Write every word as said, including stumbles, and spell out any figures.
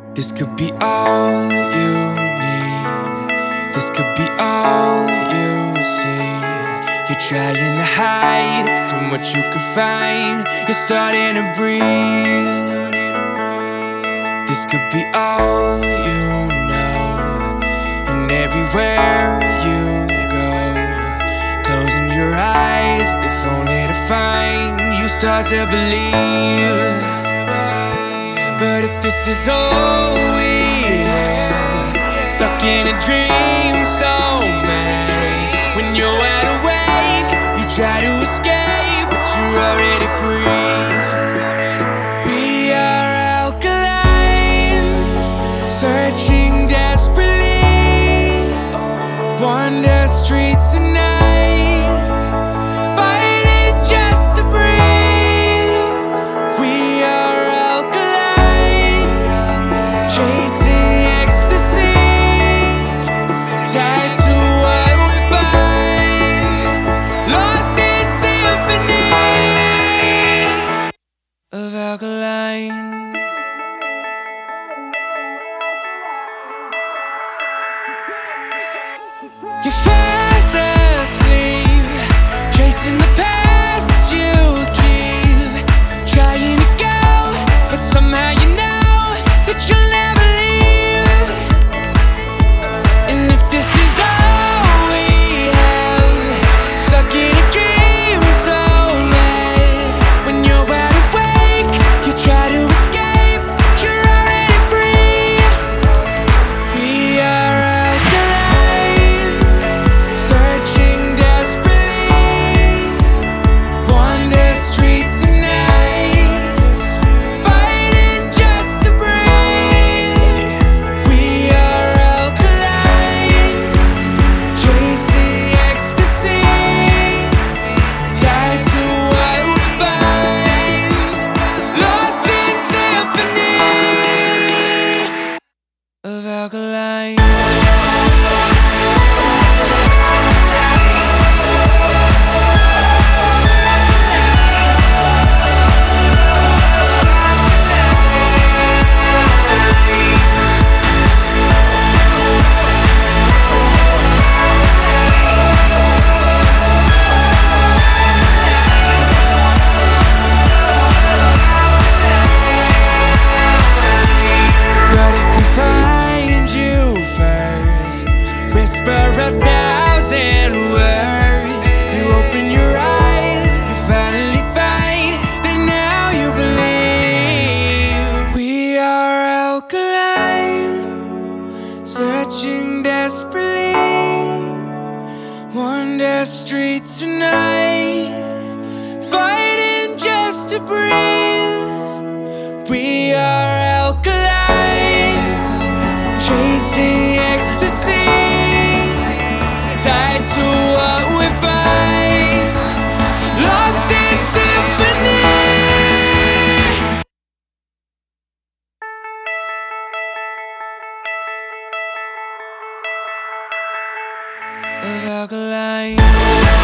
This could be all you need. This could be all you see. You're trying to hide from what you could find. You're starting to breathe. This could be all you know. And everywhere you go, closing your eyes, if only to find you start to believe. But if this is all we have, stuck in a dream so mad, when you're wide awake, you try to escape, but you're already free. We are alkaline, searching desperately, wander streets at night, fighting just to breathe. We are alkaline, chasing ecstasy, tied to what we find, lost in symphony of alkaline. You're fast asleep, chasing the past you keep trying to go, but somehow you know that you'll never leave. And if this is all we have, stuck in a dream so bad, when you're wide awake, you try to escape, but you're already free. We are alkaline, searching desperately, wander streets at night, fighting just to breathe. We are alkaline, chasing ecstasy, tied to what we find, lost in symphony of alkaline. But if we find you first, whisper a thousand words, you open your eyes, you finally find that now you believe. We are alkaline, searching desperately, wander streets tonight, fighting just to breathe. We are alkaline, chasing ecstasy, tied to what we find, lost in symphony of alkaline.